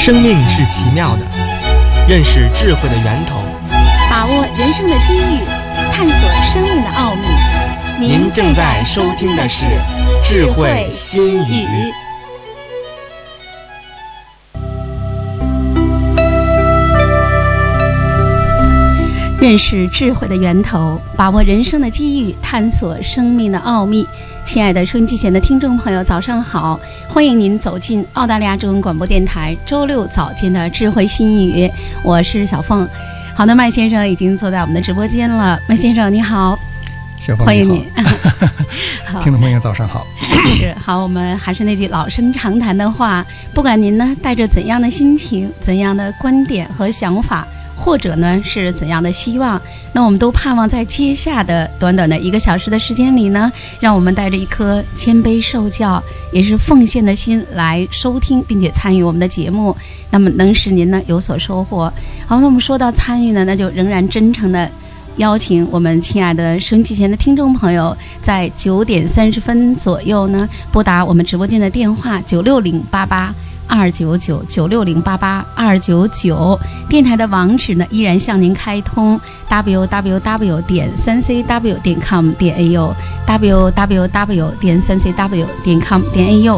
生命是奇妙的，认识智慧的源头， 把握人生的机遇，探索生命的奥秘。 您正在收听的是智慧心语。 认识智慧的源头，把握人生的机遇，探索生命的奥秘。亲爱的收音机前的听众朋友，早上好，欢迎您走进澳大利亚中文广播电台周六早间的智慧心语，我是小凤。好的，麦先生已经坐在我们的直播间了。麦先生你好。 小凤， 欢迎你。 听众朋友早上好。 是好，我们还是那句老生常谈的话，不管您呢带着怎样的心情、怎样的观点和想法，或者呢是怎样的希望，那我们都盼望在接下的短短的1个小时的时间里呢，让我们带着一颗谦卑受教也是奉献的心来收听并且参与我们的节目，那么能使您呢有所收获。好，那我们说到参与呢，那就仍然真诚的邀请我们亲爱的收音机前的听众朋友，在9点30分左右呢，拨打我们直播间的电话96088-299，96088-299，电台的网址呢依然向您开通 www.3cw.com.au www.3cw.com.au。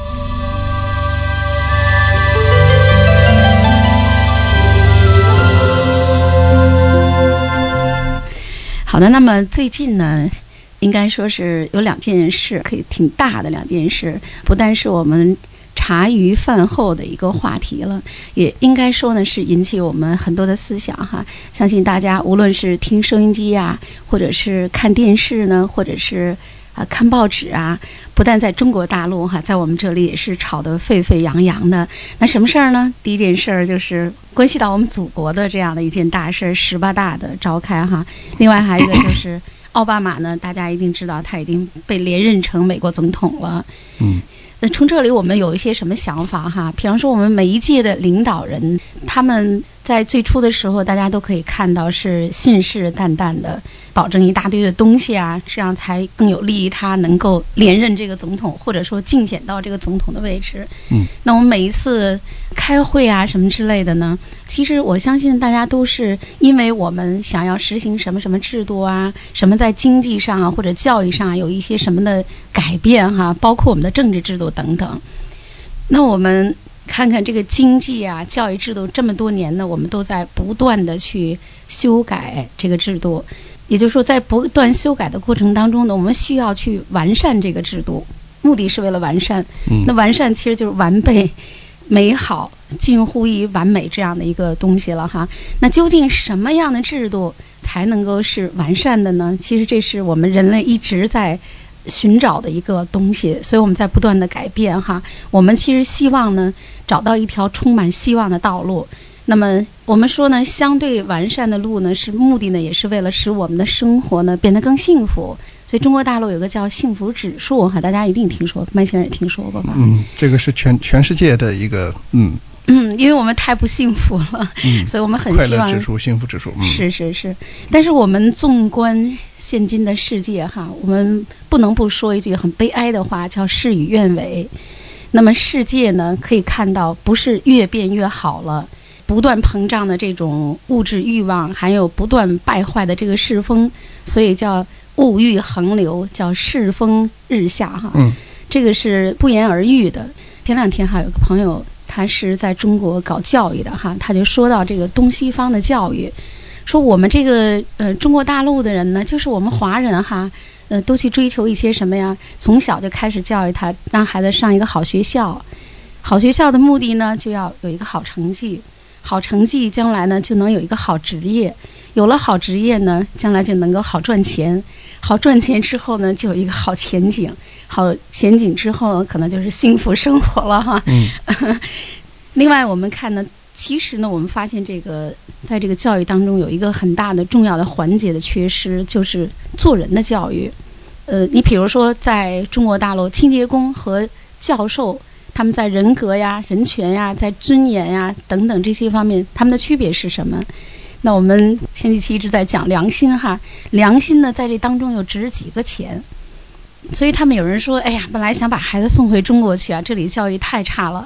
好的，那么最近呢，应该说是有2件事，可以挺大的2件事，不但是我们茶余饭后的一个话题了，也应该说呢是引起我们很多的思想哈。相信大家无论是听收音机啊，或者是看电视呢，或者是看报纸啊，不但在中国大陆哈，在我们这里也是吵得沸沸扬扬的。那什么事儿呢？第一件事儿就是关系到我们祖国的这样的一件大事，18大的召开哈。另外还有一个就是奥巴马呢，大家一定知道他已经被连任成美国总统了。那从这里我们有一些什么想法哈？比方说我们每一届的领导人，他们在最初的时候大家都可以看到是信誓旦旦的保证一大堆的东西啊，这样才更有利于他能够连任这个总统，或者说竞选到这个总统的位置。那我们每一次开会啊什么之类的呢，其实我相信大家都是因为我们想要实行什么什么制度啊，什么在经济上啊或者教育上啊有一些什么的改变哈，包括我们的政治制度等等。那我们看看这个经济啊教育制度这么多年呢，我们都在不断的去修改这个制度，也就是说在不断修改的过程当中呢，我们需要去完善这个制度，目的是为了完善。那完善其实就是完备美好近乎于完美这样的一个东西了哈。那究竟什么样的制度才能够是完善的呢？其实这是我们人类一直在寻找的一个东西，所以我们在不断的改变哈。我们其实希望呢找到一条充满希望的道路。那么我们说呢，相对完善的路呢，是目的呢也是为了使我们的生活呢变得更幸福。所以中国大陆有个叫幸福指数哈，大家一定听说，麦先生也听说过吧？ 这个是全世界的一个因为我们太不幸福了，所以我们很希望快乐指数、幸福指数。 是。但是我们纵观现今的世界哈，我们不能不说一句很悲哀的话，叫事与愿违。那么世界呢，可以看到不是越变越好了，不断膨胀的这种物质欲望，还有不断败坏的这个世风，所以叫物欲横流，叫世风日下哈。这个是不言而喻的。前2天还有个朋友，他是在中国搞教育的哈，他就说到这个东西方的教育，说我们这个中国大陆的人呢，就是我们华人哈，都去追求一些什么呀？从小就开始教育他，让孩子上一个好学校，好学校的目的呢，就要有一个好成绩，好成绩将来呢就能有一个好职业，有了好职业呢，将来就能够好赚钱，好赚钱之后呢，就有一个好前景，好前景之后可能就是幸福生活了哈。另外我们看呢，其实呢我们发现这个在这个教育当中有一个很大的重要的环节的缺失，就是做人的教育。你比如说在中国大陆，清洁工和教授他们在人格呀、人权呀、在尊严呀等等这些方面，他们的区别是什么？那我们前几期一直在讲良心哈，良心呢在这当中又值几个钱？所以他们有人说，哎呀，本来想把孩子送回中国去啊，这里教育太差了。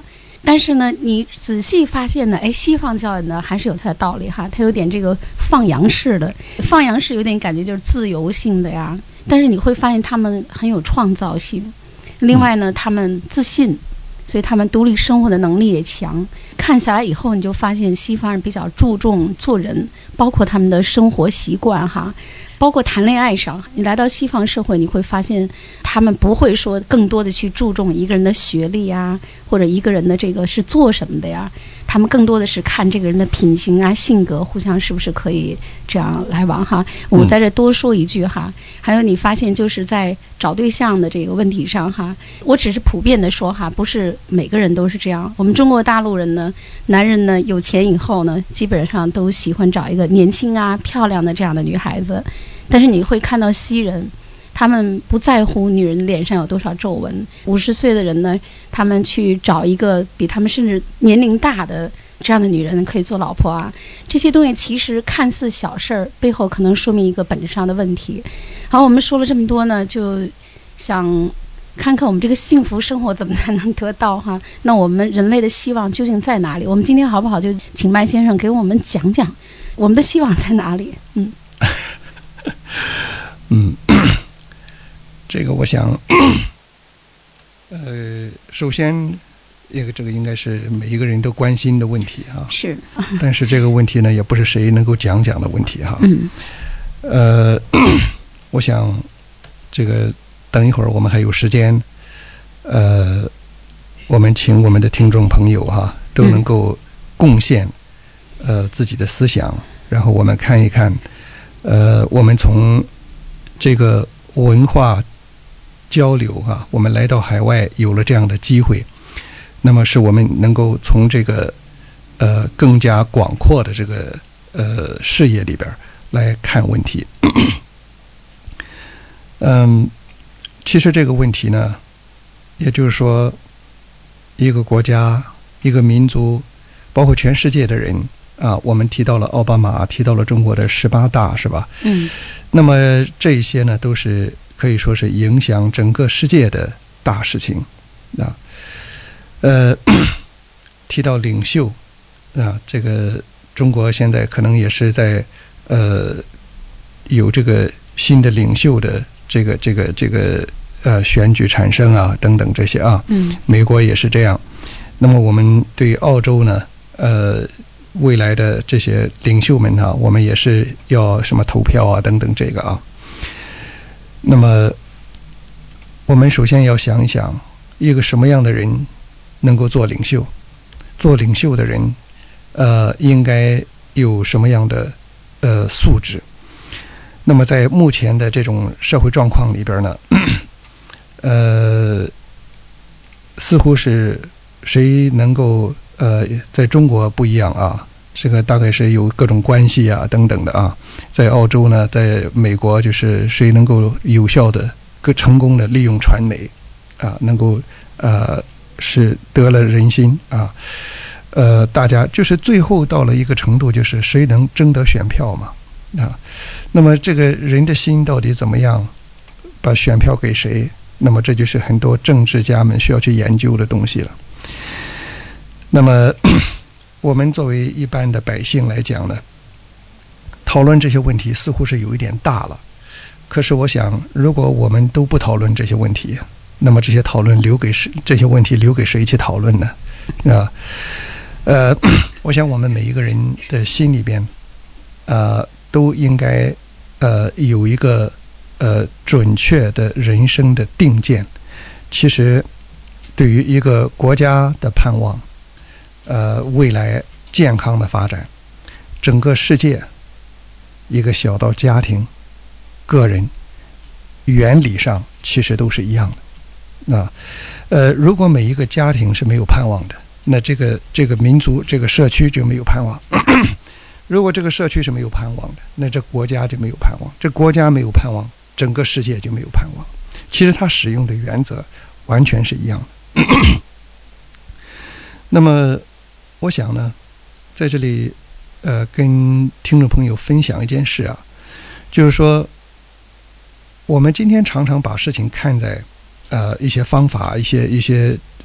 但是呢，你仔细发现呢，西方教育呢还是有它的道理哈，它有点这个放羊式的，放羊式有点感觉就是自由性的呀。但是你会发现他们很有创造性，另外呢，他们自信，所以他们独立生活的能力也强。看下来以后，你就发现西方人比较注重做人，包括他们的生活习惯哈。包括谈恋爱上，你来到西方社会，你会发现他们不会说更多的去注重一个人的学历啊，或者一个人的这个是做什么的呀，他们更多的是看这个人的品行啊、性格，互相是不是可以这样来往哈。我在这多说一句哈，还有你发现就是在找对象的这个问题上哈，我只是普遍的说哈，不是每个人都是这样。我们中国大陆人呢，男人呢有钱以后呢，基本上都喜欢找一个年轻啊、漂亮的这样的女孩子。但是你会看到西人，他们不在乎女人脸上有多少皱纹。50岁的人呢，他们去找一个比他们甚至年龄大的这样的女人可以做老婆啊。这些东西其实看似小事儿，背后可能说明一个本质上的问题。好，我们说了这么多呢，就想看看我们这个幸福生活怎么才能得到哈？那我们人类的希望究竟在哪里？我们今天好不好就请麦先生给我们讲讲我们的希望在哪里？ 这个我想，首先，这个应该是每一个人都关心的问题啊。 是。 但是这个问题呢，也不是谁能够讲的问题哈。我想，这个等一会儿我们还有时间，我们请我们的听众朋友哈，都能够贡献自己的思想，然后我们看一看。我们从这个文化交流啊，我们来到海外有了这样的机会，那么是我们能够从这个更加广阔的这个视野里边来看问题。其实这个问题呢，也就是说，一个国家、一个民族，包括全世界的人。我们提到了奥巴马，提到了中国的18大，是吧？那么这一些呢，都是可以说是影响整个世界的大事情啊。提到领袖啊，这个中国现在可能也是在有这个新的领袖的这个选举产生啊，等等这些啊。美国也是这样。那么我们对澳洲呢，未来的这些领袖们啊，我们也是要什么投票啊等等这个啊。那么我们首先要想一想，一个什么样的人能够做领袖？做领袖的人应该有什么样的素质？那么在目前的这种社会状况里边呢，似乎是谁能够在中国不一样啊，这个大概是有各种关系啊等等的啊。在澳洲呢，在美国就是谁能够有效的、成功的利用传媒啊，能够是得了人心啊。大家就是最后到了一个程度，就是谁能争得选票嘛啊。那么这个人的心到底怎么样，把选票给谁？那么这就是很多政治家们需要去研究的东西了。那么我们作为一般的百姓来讲呢，讨论这些问题似乎是有一点大了。可是我想，如果我们都不讨论这些问题，那么这些问题留给谁去讨论呢？啊，我想我们每一个人的心里边，都应该有一个准确的人生的定见。其实，对于一个国家的盼望，未来健康的发展，整个世界，一个小到家庭、个人，原理上其实都是一样的。如果每一个家庭是没有盼望的，那这个民族、这个社区就没有盼望。如果这个社区是没有盼望的，那这国家就没有盼望。这国家没有盼望，整个世界就没有盼望。其实它使用的原则完全是一样的。那么我想呢，在这里跟听众朋友分享一件事啊，就是说我们今天常常把事情看在一些方法、一些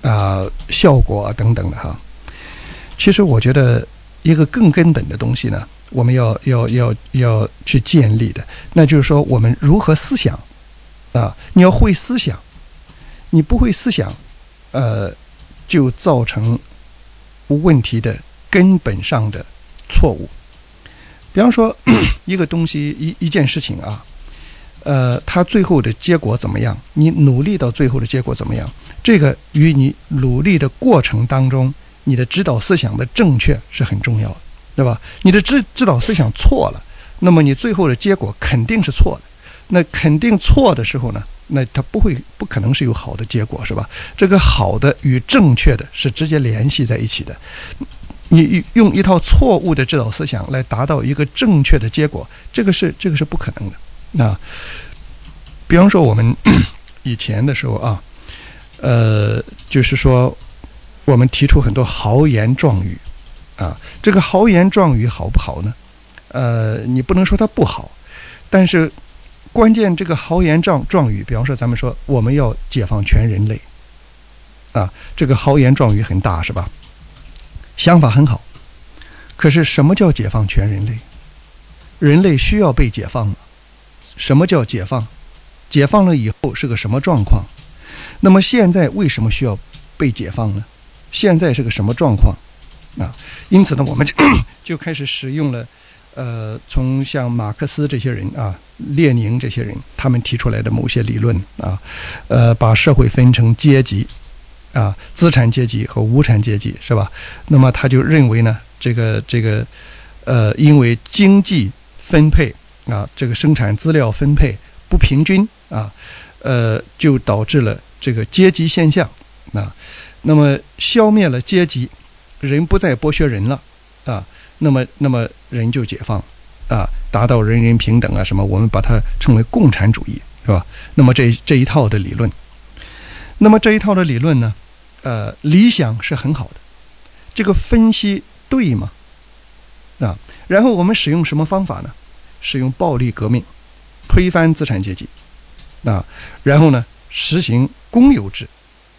效果啊等等的哈。其实我觉得一个更根本的东西呢，我们要去建立的，那就是说我们如何思想啊？你要会思想，你不会思想，就造成问题的根本上的错误。比方说一个东西一件事情啊，它最后的结果怎么样？你努力到最后的结果怎么样？这个与你努力的过程当中，你的指导思想的正确是很重要的，对吧？你的指导思想错了，那么你最后的结果肯定是错的。那肯定错的时候呢，那它不可能是有好的结果，是吧？这个好的与正确的是直接联系在一起的。你用一套错误的指导思想来达到一个正确的结果，这个是不可能的啊。比方说我们以前的时候啊，就是说我们提出很多豪言壮语啊，这个豪言壮语好不好呢？你不能说它不好，但是关键这个豪言壮语，比方说咱们说我们要解放全人类啊，这个豪言壮语很大，是吧？想法很好，可是什么叫解放全人类？人类需要被解放吗？什么叫解放？解放了以后是个什么状况？那么现在为什么需要被解放呢？现在是个什么状况啊？因此呢，我们就开始使用了从像马克思这些人啊，列宁这些人，他们提出来的某些理论啊，把社会分成阶级啊，资产阶级和无产阶级，是吧？那么他就认为呢，这个因为经济分配啊，这个生产资料分配不平均啊，就导致了这个阶级现象啊。那么消灭了阶级，人不再剥削人了啊，那么人就解放啊，达到人人平等啊什么，我们把它称为共产主义，是吧？那么这一套的理论，那么这一套的理论呢，理想是很好的，这个分析对吗？啊，然后我们使用什么方法呢？使用暴力革命，推翻资产阶级啊，然后呢实行公有制。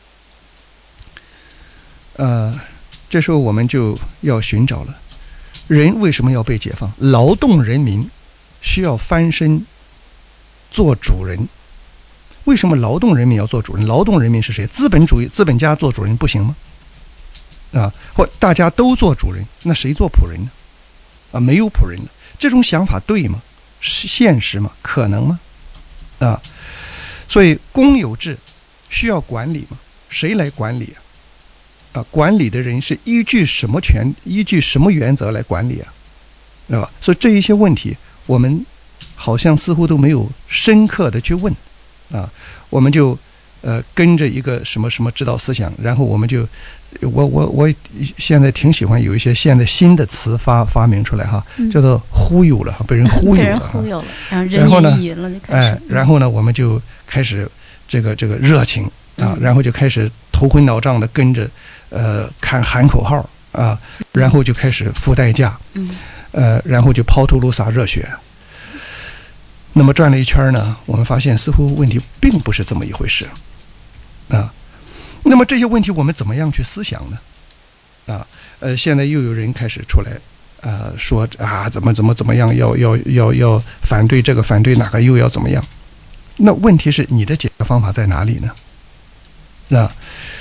这时候我们就要寻找了，人为什么要被解放？劳动人民需要翻身做主人。为什么劳动人民要做主人？劳动人民是谁？资本主义资本家做主人不行吗？啊，或大家都做主人，那谁做仆人呢？啊，没有仆人了。这种想法对吗？是现实吗？可能吗？啊，所以公有制需要管理吗？谁来管理啊？啊，管理的人是依据什么原则来管理啊？对吧？所以这一些问题，我们好像似乎都没有深刻的去问啊，我们就跟着一个什么指导思想，然后我们就我现在挺喜欢有一些现在新的词发明出来哈，叫做忽悠了，被人忽悠了，被人忽悠了， 然后人云亦云了就开始， 然后呢我们就开始这个热情啊，然后就开始头昏脑胀的跟着喊口号啊，然后就开始付代价，然后就抛头颅洒热血。那么转了一圈呢，我们发现似乎问题并不是这么一回事啊。那么这些问题我们怎么样去思想呢？啊，现在又有人开始出来说啊，怎么样，要反对这个反对那个，又要怎么样？那问题是你的解决方法在哪里呢？啊，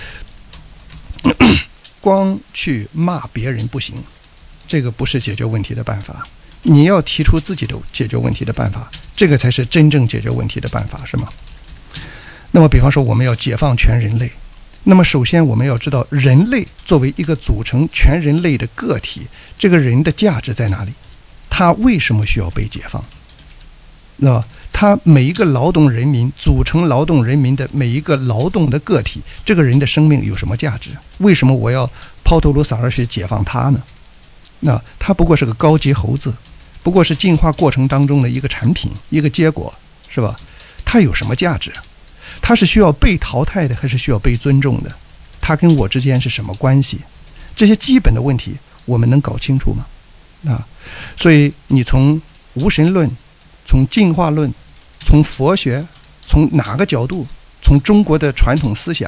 光去骂别人不行，这个不是解决问题的办法。你要提出自己的解决问题的办法，这个才是真正解决问题的办法，是吗？那么比方说我们要解放全人类，那么首先我们要知道人类作为一个组成全人类的个体，这个人的价值在哪里？他为什么需要被解放？那么他每一个劳动人民组成劳动人民的每一个劳动的个体，这个人的生命有什么价值？为什么我要抛头颅洒热血解放他呢？那他不过是个高级猴子，不过是进化过程当中的一个产品，一个结果，是吧？他有什么价值？他是需要被淘汰的，还是需要被尊重的？他跟我之间是什么关系？这些基本的问题我们能搞清楚吗？啊，所以你从无神论，从进化论，从佛学，从哪个角度，从中国的传统思想，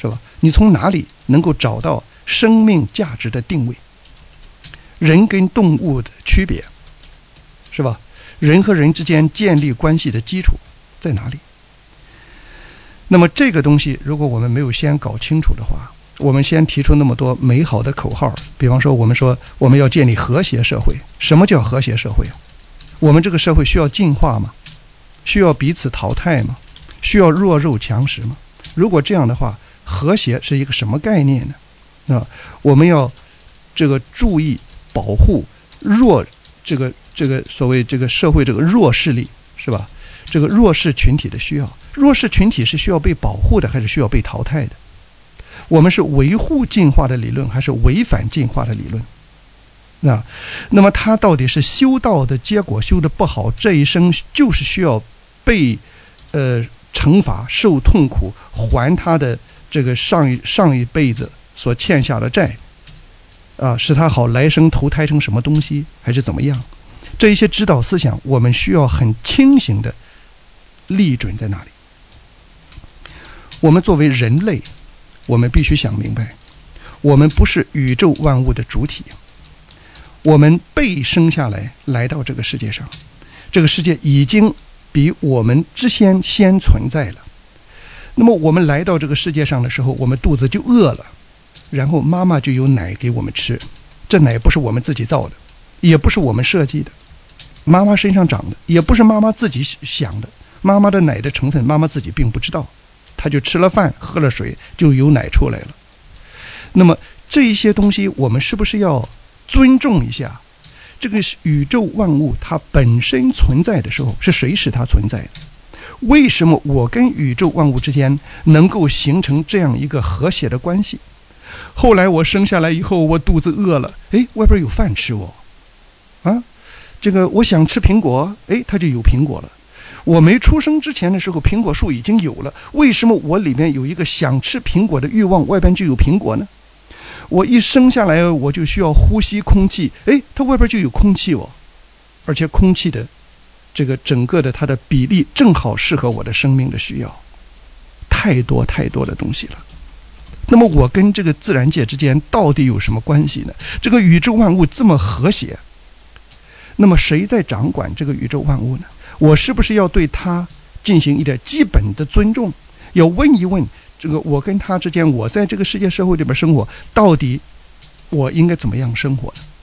是吧？你从哪里能够找到生命价值的定位？人跟动物的区别，是吧？人和人之间建立关系的基础在哪里？那么这个东西，如果我们没有先搞清楚的话，我们先提出那么多美好的口号，比方说我们说我们要建立和谐社会，什么叫和谐社会？我们这个社会需要进化吗？需要彼此淘汰吗？需要弱肉强食吗？如果这样的话，和谐是一个什么概念呢？我们要这个注意保护这个所谓这个社会这个弱势力，是吧？这个弱势群体的需要，弱势群体是需要被保护的，还是需要被淘汰的？我们是维护进化的理论，还是违反进化的理论？那么他到底是修道的结果修得不好，这一生就是需要被惩罚、受痛苦，还他的这个上一辈子所欠下的债使他好来生投胎成什么东西，还是怎么样？这一些指导思想，我们需要很清醒的立准在哪里？我们作为人类，我们必须想明白，我们不是宇宙万物的主体，我们被生下来到这个世界上，这个世界已经比我们之先存在了。那么我们来到这个世界上的时候，我们肚子就饿了，然后妈妈就有奶给我们吃，这奶不是我们自己造的，也不是我们设计的，妈妈身上长的，也不是妈妈自己想的，妈妈的奶的成分妈妈自己并不知道，她就吃了饭喝了水就有奶出来了。那么这一些东西我们是不是要尊重一下？这个宇宙万物它本身存在的时候，是谁使它存在的？为什么我跟宇宙万物之间能够形成这样一个和谐的关系？后来我生下来以后，我肚子饿了，外边有饭吃这个我想吃苹果，它就有苹果了。我没出生之前的时候，苹果树已经有了，为什么我里面有一个想吃苹果的欲望，外边就有苹果呢？我一生下来我就需要呼吸空气，它外边就有空气而且空气的这个整个的它的比例正好适合我的生命的需要，太多的东西了。那么我跟这个自然界之间到底有什么关系呢？这个宇宙万物这么和谐，那么谁在掌管这个宇宙万物呢？我是不是要对它进行一点基本的尊重？要问一问这个我跟他之间，我在这个世界社会里边生活，到底我应该怎么样生活呢？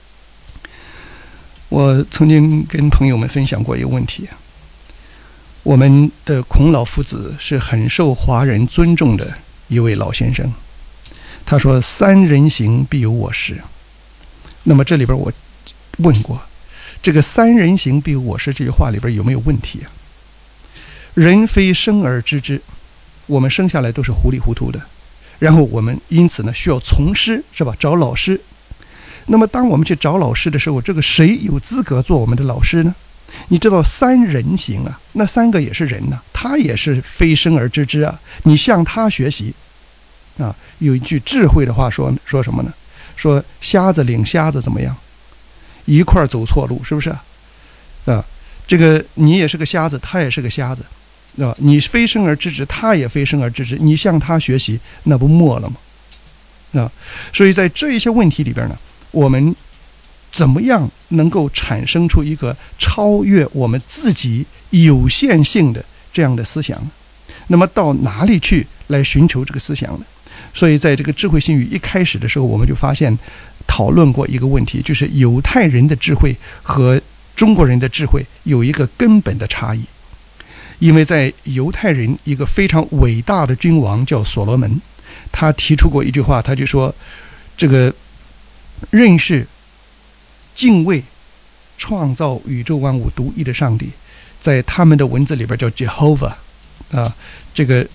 我曾经跟朋友们分享过一个问题，我们的孔老夫子是很受华人尊重的一位老先生，他说三人行必有我师。那么这里边我问过，这个三人行必有我师这句话里边有没有问题啊？人非生而知之，我们生下来都是糊里糊涂的，然后我们因此呢需要从师，是吧？找老师。那么当我们去找老师的时候，这个谁有资格做我们的老师呢？你知道三人行啊，那三个也是人啊，他也是非生而知之啊，你向他学习有一句智慧的话说什么呢？说瞎子领瞎子怎么样？一块走错路，是不是这个你也是个瞎子，他也是个瞎子，你非生而知之，他也非生而知之，你向他学习，那不没了吗？所以在这一些问题里边呢，我们怎么样能够产生出一个超越我们自己有限性的这样的思想呢？那么到哪里去来寻求这个思想呢？所以在这个智慧心语一开始的时候，我们就发现讨论过一个问题，就是犹太人的智慧和中国人的智慧有一个根本的差异。因为在犹太人一个非常伟大的君王叫所罗门，他提出过一句话，他就说这个认识敬畏创造宇宙万物独一的上帝，在他们的文字里边叫 Jehovah 这个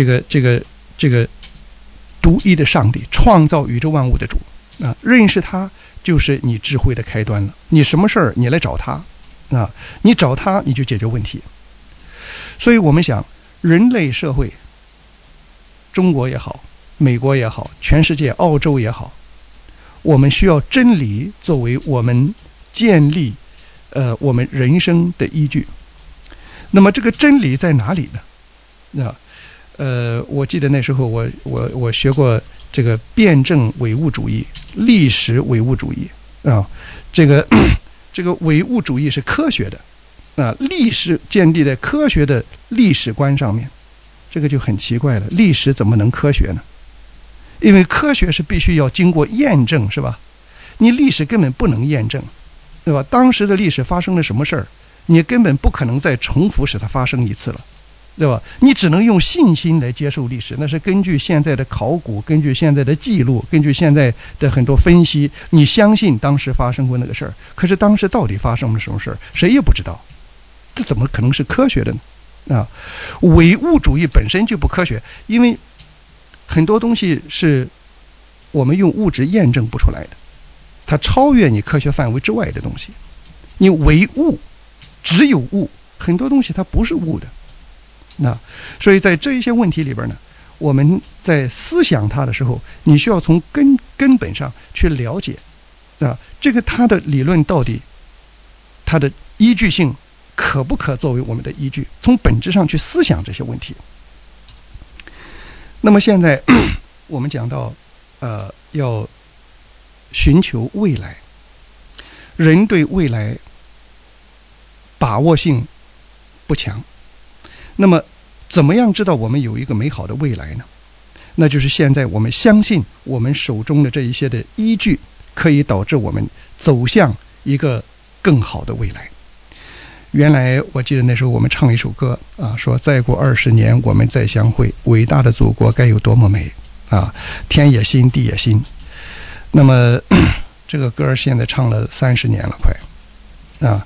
独一的上帝，创造宇宙万物的主认识他就是你智慧的开端了。你什么事儿你来找他你找他你就解决问题。所以我们想，人类社会，中国也好，美国也好，全世界澳洲也好，我们需要真理作为我们建立我们人生的依据。那么这个真理在哪里呢？ 我记得那时候我学过这个辩证唯物主义、历史唯物主义啊，这个唯物主义是科学的啊，历史建立在科学的历史观上面，这个就很奇怪了，历史怎么能科学呢？因为科学是必须要经过验证，是吧？你历史根本不能验证，对吧？当时的历史发生了什么事儿，你根本不可能再重复使它发生一次了。对吧？你只能用信心来接受历史，那是根据现在的考古，根据现在的记录，根据现在的很多分析，你相信当时发生过那个事儿。可是当时到底发生了什么事儿，谁也不知道，这怎么可能是科学的呢？啊，唯物主义本身就不科学，因为很多东西是我们用物质验证不出来的，它超越你科学范围之外的东西。你唯物，只有物，很多东西它不是物的。那所以在这一些问题里边呢，我们在思想它的时候，你需要从根本上去了解啊，这个它的理论到底它的依据性可不可作为我们的依据，从本质上去思想这些问题。那么现在我们讲到要寻求未来，人对未来把握性不强，那么怎么样知道我们有一个美好的未来呢？那就是现在我们相信我们手中的这一些的依据可以导致我们走向一个更好的未来。原来我记得那时候我们唱一首歌啊，说再过20年我们再相会，伟大的祖国该有多么美啊，天也新地也新。那么这个歌现在唱了30年了快啊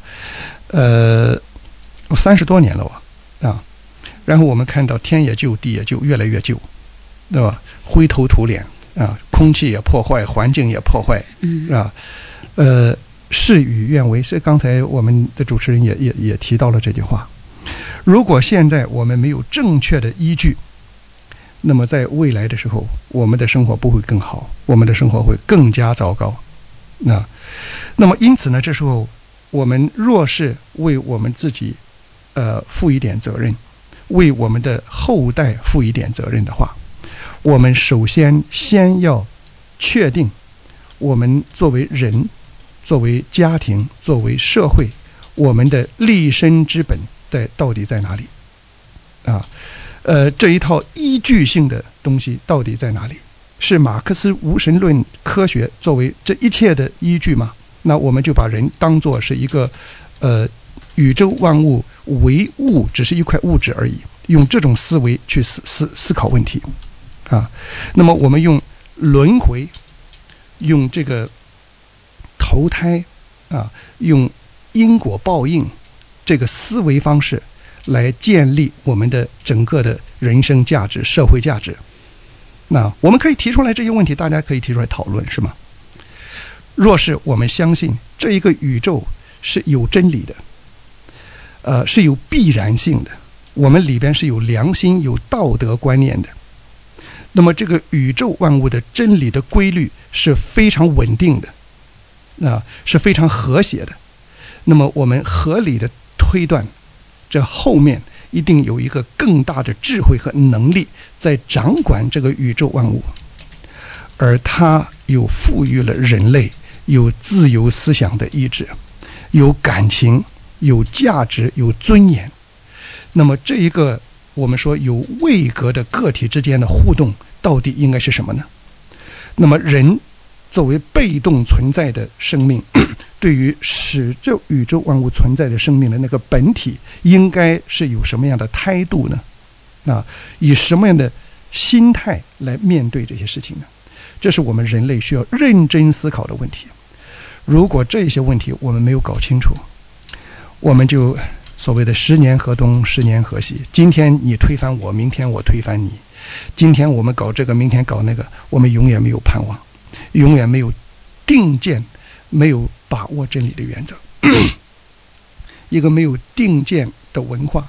，30多年了啊。然后我们看到天也旧地也旧，越来越旧，对吧？灰头土脸啊，空气也破坏，环境也破坏，啊，事与愿违。所以刚才我们的主持人也提到了这句话。如果现在我们没有正确的依据，那么在未来的时候，我们的生活不会更好，我们的生活会更加糟糕。那么因此呢，这时候我们若是为我们自己负一点责任，为我们的后代负一点责任的话，我们首先要确定我们作为人、作为家庭、作为社会，我们的立身之本到底在哪里啊？这一套依据性的东西到底在哪里？是马克思无神论科学作为这一切的依据吗？那我们就把人当作是一个宇宙万物唯物，只是一块物质而已，用这种思维去思考问题啊。那么我们用轮回，用这个投胎啊，用因果报应这个思维方式来建立我们的整个的人生价值、社会价值。那我们可以提出来这些问题，大家可以提出来讨论，是吗？若是我们相信这一个宇宙是有真理的，是有必然性的，我们里边是有良心、有道德观念的，那么这个宇宙万物的真理的规律是非常稳定的，是非常和谐的。那么我们合理的推断，这后面一定有一个更大的智慧和能力在掌管这个宇宙万物，而它又赋予了人类有自由思想的意志，有感情，有价值，有尊严。那么这一个我们说有位格的个体之间的互动到底应该是什么呢？那么人作为被动存在的生命，对于使这宇宙万物存在的生命的那个本体，应该是有什么样的态度呢？以什么样的心态来面对这些事情呢？这是我们人类需要认真思考的问题。如果这些问题我们没有搞清楚，我们就所谓的10年河东10年河西，今天你推翻我，明天我推翻你，今天我们搞这个，明天搞那个，我们永远没有盼望，永远没有定见，没有把握真理的原则。一个没有定见的文化。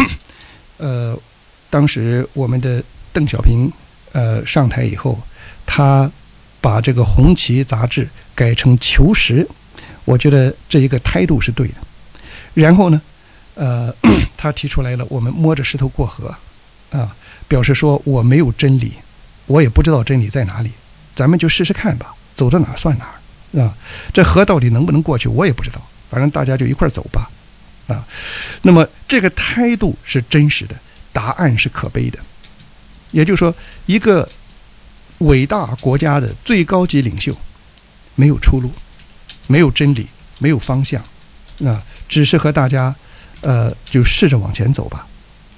当时我们的邓小平上台以后，他把这个《红旗》杂志改成《求实》，我觉得这一个态度是对的。然后呢，他提出来了，我们摸着石头过河啊， 表示说我没有真理，我也不知道真理在哪里，咱们就试试看吧，走到哪儿算哪儿啊。这河到底能不能过去我也不知道，反正大家就一块走吧啊。那么这个态度是真实的，答案是可悲的。也就是说，一个伟大国家的最高级领袖没有出路，没有真理，没有方向啊，只是和大家就试着往前走吧。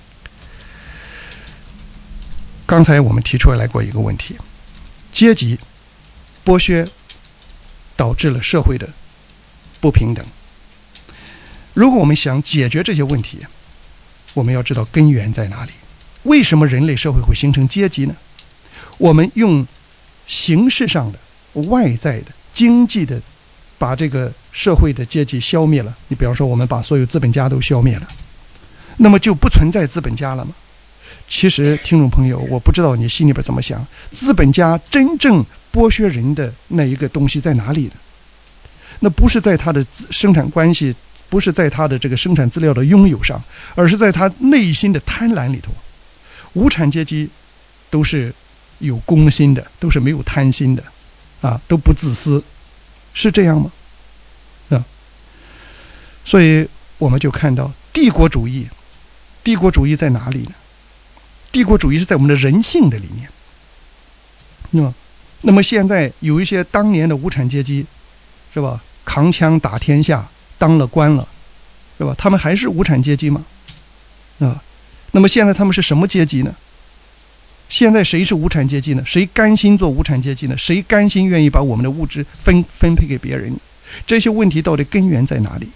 刚才我们提出来过一个问题，阶级剥削导致了社会的不平等。如果我们想解决这些问题，我们要知道根源在哪里。为什么人类社会会形成阶级呢？我们用形式上的、外在的、经济的把这个社会的阶级消灭了。你比方说我们把所有资本家都消灭了，那么就不存在资本家了吗？其实听众朋友，我不知道你心里边怎么想，资本家真正剥削人的那一个东西在哪里呢？那不是在他的生产关系，不是在他的这个生产资料的拥有上，而是在他内心的贪婪里头。无产阶级都是有公心的，都是没有贪心的啊，都不自私，是这样吗？啊，所以我们就看到帝国主义在哪里呢？帝国主义是在我们的人性的里面。那么现在有一些当年的无产阶级，是吧？扛枪打天下，当了官了，是吧？他们还是无产阶级吗？啊？那么现在他们是什么阶级呢？现在谁是无产阶级呢？谁甘心做无产阶级呢？谁甘心愿意把我们的物质分配给别人？这些问题到底根源在哪里？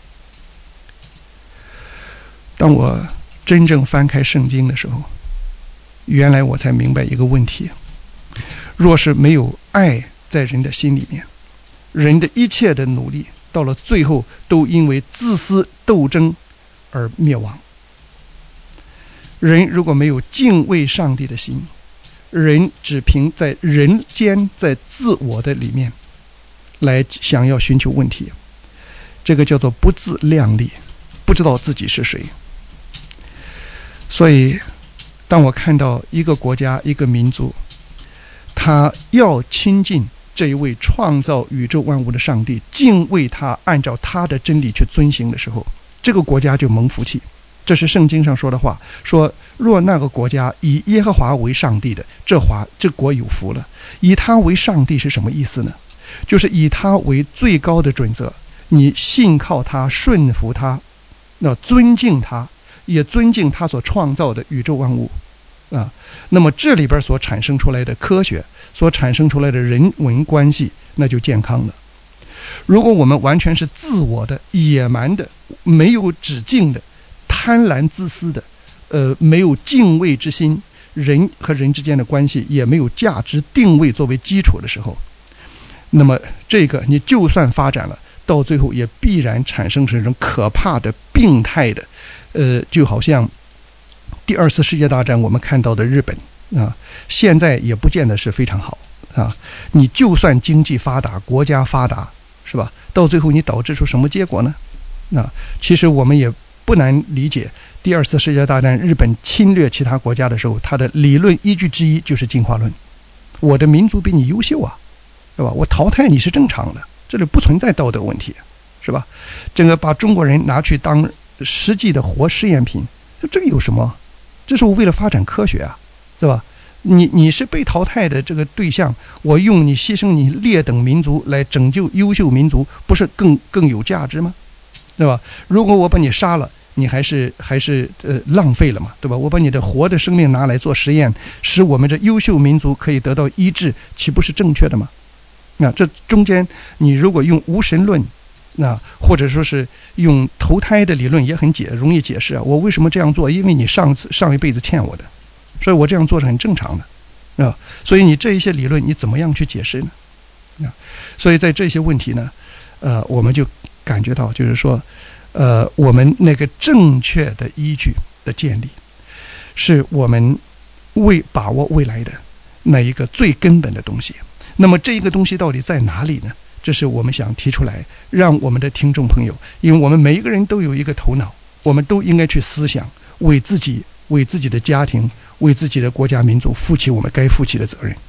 当我真正翻开圣经的时候，原来我才明白一个问题：若是没有爱在人的心里面，人的一切的努力到了最后都因为自私斗争而灭亡。人如果没有敬畏上帝的心，人只凭在人间在自我的里面来想要寻求问题，这个叫做不自量力，不知道自己是谁。所以当我看到一个国家一个民族，他要亲近这一位创造宇宙万物的上帝，敬畏他，按照他的真理去遵行的时候，这个国家就蒙福气。这是圣经上说的话，说若那个国家以耶和华为上帝的，这国有福了。以他为上帝是什么意思呢？就是以他为最高的准则，你信靠他，顺服他，那尊敬他，也尊敬他所创造的宇宙万物啊。那么这里边所产生出来的科学，所产生出来的人文关系，那就健康了。如果我们完全是自我的、野蛮的、没有止境的、贪婪自私的，没有敬畏之心，人和人之间的关系也没有价值定位作为基础的时候，那么这个你就算发展了，到最后也必然产生这种可怕的病态的，就好像第二次世界大战我们看到的日本啊，现在也不见得是非常好啊。你就算经济发达，国家发达，是吧？到最后你导致出什么结果呢？其实我们也不难理解，第二次世界大战日本侵略其他国家的时候，它的理论依据之一就是进化论。我的民族比你优秀啊，是吧？我淘汰你是正常的，这里不存在道德问题，是吧？这个把中国人拿去当实际的活试验品，这个有什么？这是我为了发展科学啊，是吧？你是被淘汰的这个对象，我用你牺牲你劣等民族来拯救优秀民族，不是更有价值吗？对吧？如果我把你杀了，你还是浪费了嘛，对吧？我把你的活的生命拿来做实验，使我们这优秀民族可以得到医治，岂不是正确的吗？那这中间你如果用无神论，或者说是用投胎的理论也很容易解释啊。我为什么这样做？因为你上一辈子欠我的，所以我这样做是很正常的啊。所以你这一些理论你怎么样去解释呢？所以在这些问题呢，我们就感觉到就是说，我们那个正确的依据的建立，是我们把握未来的那一个最根本的东西。那么这一个东西到底在哪里呢？这是我们想提出来，让我们的听众朋友，因为我们每一个人都有一个头脑，我们都应该去思想，为自己为自己的家庭、为自己的国家民族负起我们该负起的责任。